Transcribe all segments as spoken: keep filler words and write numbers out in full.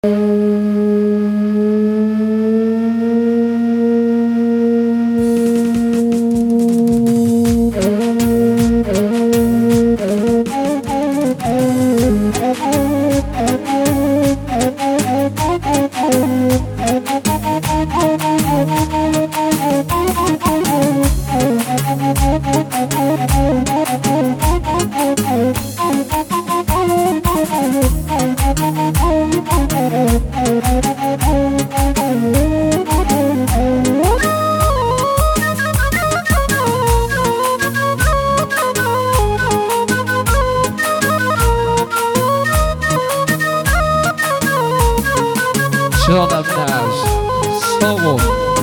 جانم نش سامو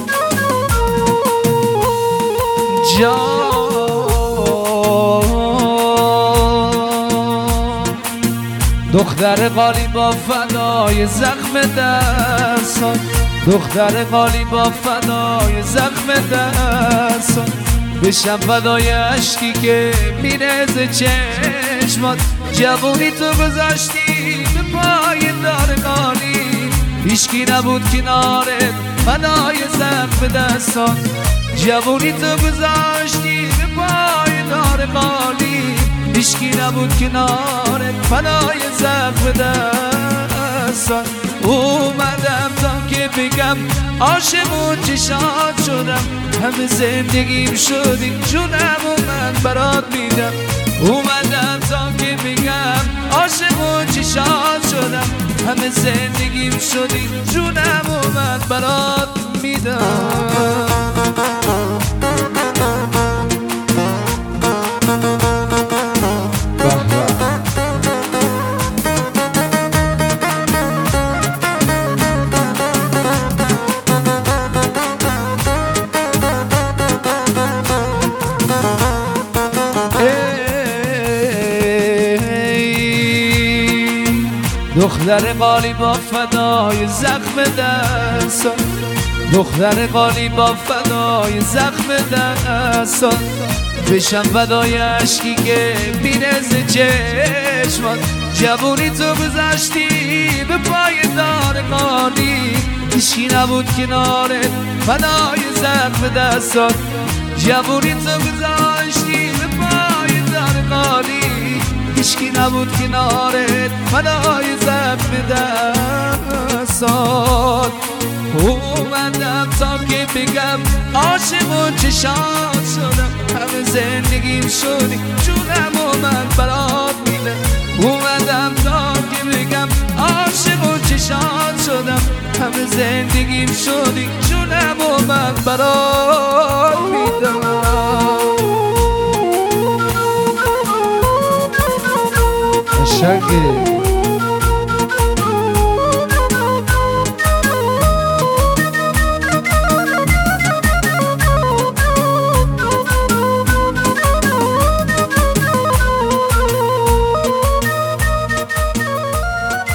جان دختر قالی با فدای زخم دستان، دختر قالی با فدای زخم دستان، بشم فدای عشقی که میرزه چشمات. جوونی تو گذاشتی به پای دار قالی، هیچکی نبود کنارت فدای زخم دستان. جوونی تو گذاشتی به پای دار قالی، هیچکی نبود کنارت فدای زخم دستان. اومدم تا که بگم عاشق چشات شدم، همه زندگیم شدی جونم و من برات میدم. اومدم تا که بگم عاشق چشات شدم، همه زندگیم شدی جونم و من برات میدم. دختر قالی با فدای زخم دستان، دختر قالی با فدای زخم دستان، بشم فدای عشقی که میرزه چشمات. جوونی تو گذاشتی به پای دار قالی، هیچکی نبود کنارت فدای زخم دستان. جوونی تو گذاشتی به پای دار قالی، هیچکی نبود کنارت فدای زخم دستان. اومدم تا که بگم عاشق و چشات شدم، همه زندگیم شدی جونم و من برات میدم. اومدم تا که بگم عاشق و چشات شدم، همه زندگیم شدی جونم و من برات میدم. شکری